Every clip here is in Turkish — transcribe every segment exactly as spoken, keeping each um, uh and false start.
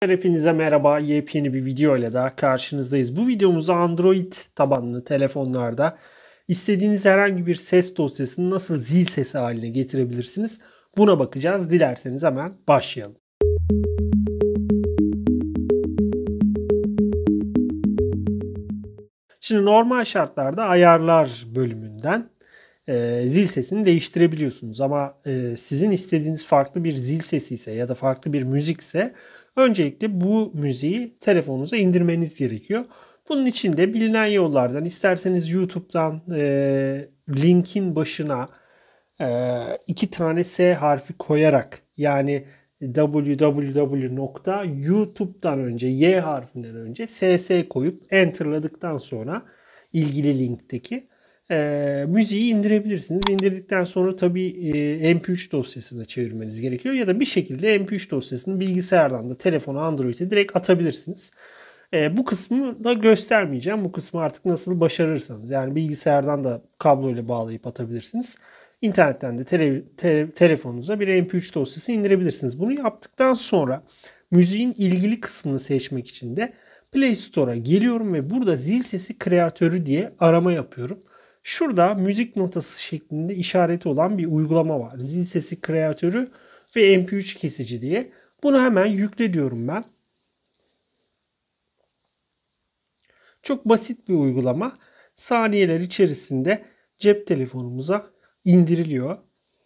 Hepinize merhaba. Yepyeni bir video ile daha karşınızdayız. Bu videomuzda Android tabanlı telefonlarda istediğiniz herhangi bir ses dosyasını nasıl zil sesi haline getirebilirsiniz? Buna bakacağız. Dilerseniz hemen başlayalım. Şimdi normal şartlarda ayarlar bölümünden e, zil sesini değiştirebiliyorsunuz. Ama e, sizin istediğiniz farklı bir zil sesi ise ya da farklı bir müzik ise öncelikle bu müziği telefonunuza indirmeniz gerekiyor. Bunun için de bilinen yollardan isterseniz YouTube'dan e, linkin başına e, iki tane S harfi koyarak yani www nokta YouTube'dan önce Y harfinden önce S S koyup enterladıktan sonra ilgili linkteki e, müziği indirebilirsiniz. İndirdikten sonra tabii e, M P üç dosyasına çevirmeniz gerekiyor ya da bir şekilde M P üç dosyasını bilgisayardan da telefona, Android'e direkt atabilirsiniz. E, bu kısmı da göstermeyeceğim. Bu kısmı artık nasıl başarırsanız. Yani bilgisayardan da kabloyla bağlayıp atabilirsiniz. İnternetten de tele, te, telefonunuza bir M P üç dosyası indirebilirsiniz. Bunu yaptıktan sonra müziğin ilgili kısmını seçmek için de Play Store'a geliyorum ve burada zil sesi kreatörü diye arama yapıyorum. Şurada müzik notası şeklinde işareti olan bir uygulama var. Zil sesi kreatörü ve M P üç kesici diye. Bunu hemen yükle diyorum ben. Çok basit bir uygulama. Saniyeler içerisinde cep telefonumuza indiriliyor.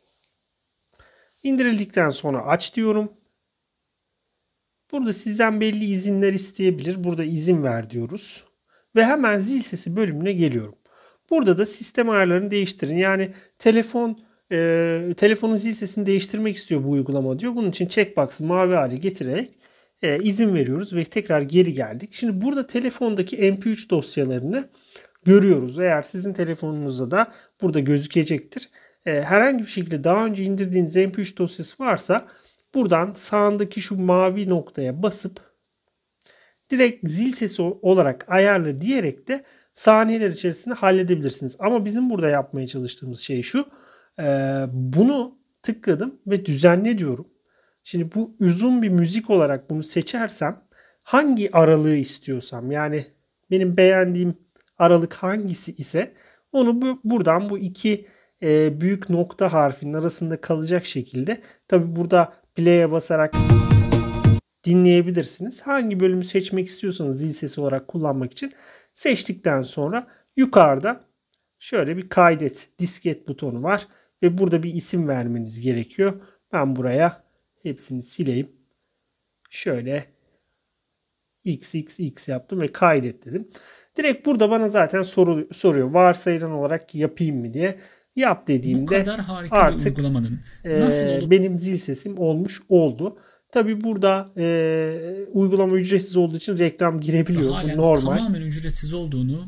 İndirildikten sonra aç diyorum. Burada sizden belli izinler isteyebilir. Burada izin ver diyoruz. Ve hemen zil sesi bölümüne geliyorum. Burada da sistem ayarlarını değiştirin. Yani telefon e, telefonun zil sesini değiştirmek istiyor bu uygulama diyor. Bunun için checkbox'ı mavi hale getirerek e, izin veriyoruz ve tekrar geri geldik. Şimdi burada telefondaki M P üç dosyalarını görüyoruz. Eğer sizin telefonunuzda da burada gözükecektir. E, herhangi bir şekilde daha önce indirdiğiniz M P üç dosyası varsa buradan sağındaki şu mavi noktaya basıp direkt zil sesi olarak ayarla diyerek de saniyeler içerisinde halledebilirsiniz. Ama bizim burada yapmaya çalıştığımız şey şu. E, bunu tıkladım ve düzenle diyorum. Şimdi bu uzun bir müzik olarak bunu seçersem hangi aralığı istiyorsam yani benim beğendiğim aralık hangisi ise onu bu, buradan bu iki e, büyük nokta harfinin arasında kalacak şekilde tabi burada play'e basarak dinleyebilirsiniz. Hangi bölümü seçmek istiyorsanız zil sesi olarak kullanmak için seçtikten sonra yukarıda şöyle bir kaydet disket butonu var ve burada bir isim vermeniz gerekiyor. Ben buraya hepsini sileyim. Şöyle X X X yaptım ve kaydet dedim. Direkt burada bana zaten soru, soruyor. Varsayılan olarak yapayım mı diye. Yap dediğimde artık e, benim zil sesim olmuş oldu. Tabi burada e, uygulama ücretsiz olduğu için reklam girebiliyor. Bu normal. Tamamen ücretsiz olduğunu.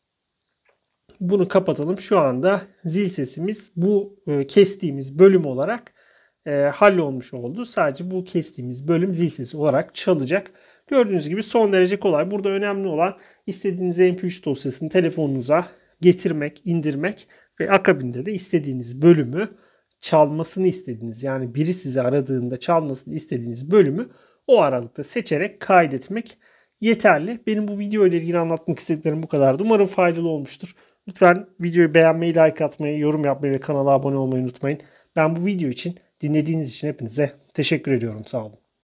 Bunu kapatalım. Şu anda zil sesimiz bu e, kestiğimiz bölüm olarak e, hallolmuş oldu. Sadece bu kestiğimiz bölüm zil sesi olarak çalacak. Gördüğünüz gibi son derece kolay. Burada önemli olan istediğiniz M P üç dosyasını telefonunuza getirmek, indirmek ve akabinde de istediğiniz bölümü çalmasını istediğiniz yani biri sizi aradığında çalmasını istediğiniz bölümü o aralıkta seçerek kaydetmek yeterli. Benim bu video ile ilgili anlatmak istediklerim bu kadardı. Umarım faydalı olmuştur. Lütfen videoyu beğenmeyi, like atmayı, yorum yapmayı ve kanala abone olmayı unutmayın. Ben bu video için dinlediğiniz için hepinize teşekkür ediyorum. Sağ olun.